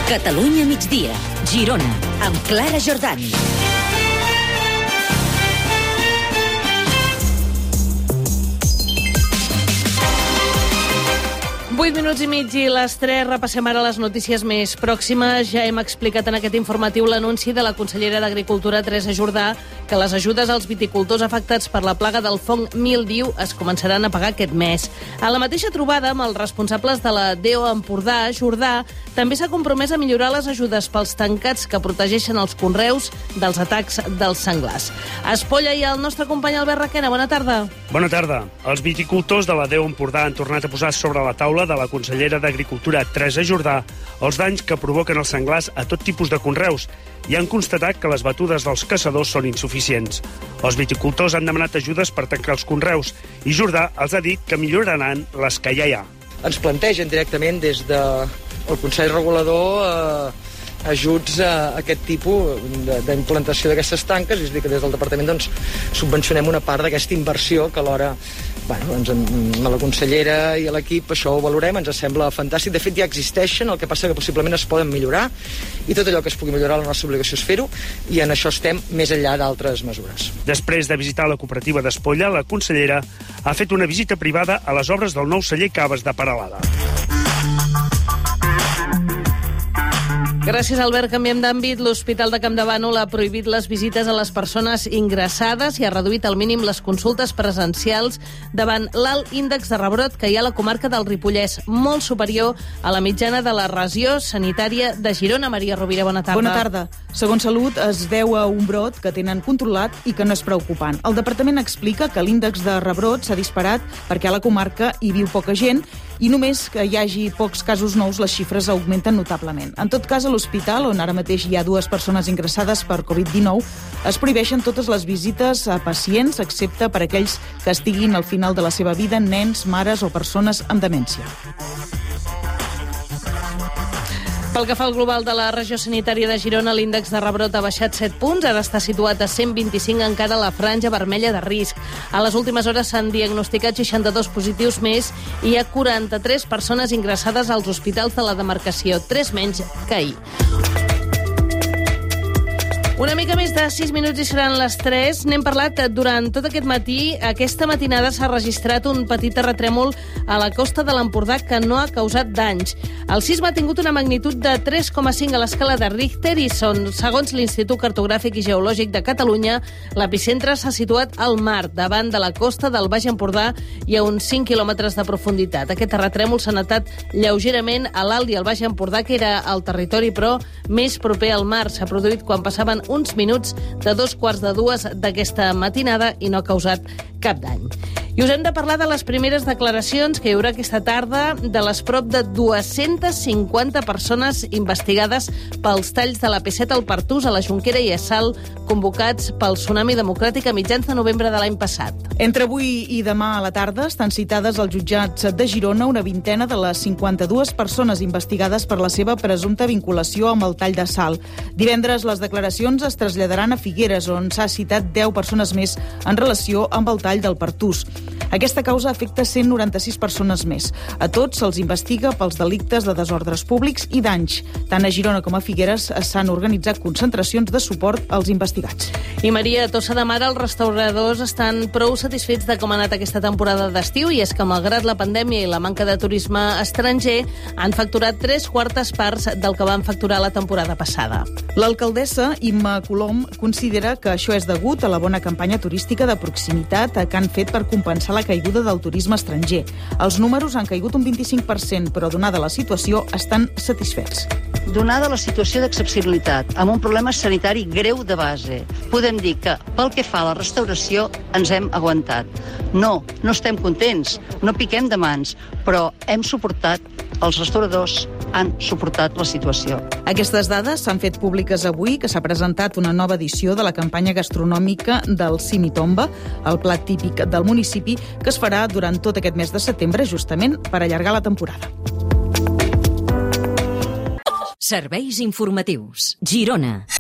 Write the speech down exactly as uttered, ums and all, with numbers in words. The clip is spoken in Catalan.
Catalunya migdia, Girona, amb Clara Jordan. vuit minuts i mig i les tres. Repassem ara les notícies més pròximes. Ja hem explicat en aquest informatiu l'anunci de la consellera d'Agricultura, Teresa Jordà, que les ajudes als viticultors afectats per la plaga del fong míldiu es començaran a pagar aquest mes. A la mateixa trobada amb els responsables de la D E O Empordà, Jordà també s'ha compromès a millorar les ajudes pels tancats que protegeixen els conreus dels atacs dels senglars. A Espolla hi ha el nostre company Albert Requena. Bona tarda. Bona tarda. Els viticultors de la D E O Empordà han tornat a posar sobre la taula de la consellera d'Agricultura, Teresa Jordà, els danys que provoquen els senglars a tot tipus de conreus i han constatat que les batudes dels caçadors són insuficients. Els viticultors han demanat ajudes per tancar els conreus i Jordà els ha dit que milloraran les que ja hi ha. Ens plantegen directament des del Consell Regulador eh, ajuts a aquest tipus d'implantació d'aquestes tanques, és a dir, que des del departament doncs, subvencionem una part d'aquesta inversió que alhora bueno, doncs, amb la consellera i l'equip això ho valorem, ens sembla fantàstic. De fet, ja existeixen, el que passa que possiblement es poden millorar i tot allò que es pugui millorar, la nostra obligació és fer-ho i en això estem més enllà d'altres mesures. Després de visitar la cooperativa d'Espolla, la consellera ha fet una visita privada a les obres del nou celler Caves de Peralada. Gràcies, Albert. Canviem d'àmbit. L'Hospital de Campdevànol ha prohibit les visites a les persones ingressades i ha reduït al mínim les consultes presencials davant l'alt índex de rebrot que hi ha a la comarca del Ripollès, molt superior a la mitjana de la regió sanitària de Girona. Maria Rovira, bona tarda. Bona tarda. Segons Salut, es deu a un brot que tenen controlat i que no és preocupant. El departament explica que l'índex de rebrot s'ha disparat perquè a la comarca hi viu poca gent i només que hi hagi pocs casos nous les xifres augmenten notablement. En tot cas, a l'hospital, on ara mateix hi ha dues persones ingressades per covid dinou, es prohibeixen totes les visites a pacients, excepte per aquells que estiguin al final de la seva vida, nens, mares o persones amb demència. Pel que fa al global de la regió sanitària de Girona, l'índex de rebrot ha baixat set punts, ara està situat a cent vint-i-cinc, encara a la franja vermella de risc. A les últimes hores s'han diagnosticat seixanta-dos positius més i hi ha quaranta-tres persones ingressades als hospitals de la demarcació, tres menys que ahir. Una mica més de sis minuts i seran les tres. N'hem parlat durant tot aquest matí. Aquesta matinada s'ha registrat un petit terratrèmol a la costa de l'Empordà que no ha causat danys. El sisme ha tingut una magnitud de tres coma cinc a l'escala de Richter i són, segons l'Institut Cartogràfic i Geològic de Catalunya, l'epicentre s'ha situat al mar, davant de la costa del Baix Empordà i a uns cinc quilòmetres de profunditat. Aquest terratrèmol s'ha notat lleugerament a l'Alt i al Baix Empordà, que era el territori, però més proper al mar. S'ha produït quan passaven uns minuts de dos quarts de dues d'aquesta matinada i no ha causat cap dany. I us hem de parlar de les primeres declaracions que hi haurà aquesta tarda de les prop de dues-centes cinquanta persones investigades pels talls de la P set al Pertús, a la Jonquera i a Salt, convocats pel Tsunami Democràtic a mitjans de novembre de l'any passat. Entre avui i demà a la tarda estan citades als jutjats de Girona una vintena de les cinquanta-dues persones investigades per la seva presumpta vinculació amb el tall de Salt. Divendres les declaracions es traslladaran a Figueres, on s'ha citat deu persones més en relació amb el tall del Pertús. Aquesta causa afecta cent noranta-sis persones més. A tots se'ls investiga pels delictes de desordres públics i danys. Tant a Girona com a Figueres s'han organitzat concentracions de suport als investigats. I Maria, a Tossa de Mar, els restauradors estan prou satisfets de com ha anat aquesta temporada d'estiu i és que, malgrat la pandèmia i la manca de turisme estranger, han facturat tres quartes parts del que van facturar la temporada passada. L'alcaldessa Imma Colom considera que això és degut a la bona campanya turística de proximitat que han fet per compensar la caiguda del turisme estranger. Els números han caigut un vint-i-cinc per cent, però donada la situació estan satisfets. Donada la situació d'excepcionalitat, amb un problema sanitari greu de base, podem dir que pel que fa a la restauració ens hem aguantat. No, no estem contents, no piquem de mans, però hem suportat, els restauradors han suportat la situació. Aquestes dades s'han fet públiques avui, que s'ha presentat una nova edició de la campanya gastronòmica del Simitomba, el plat típic del municipi, que es farà durant tot aquest mes de setembre, justament per allargar la temporada. Serveis informatius. Girona.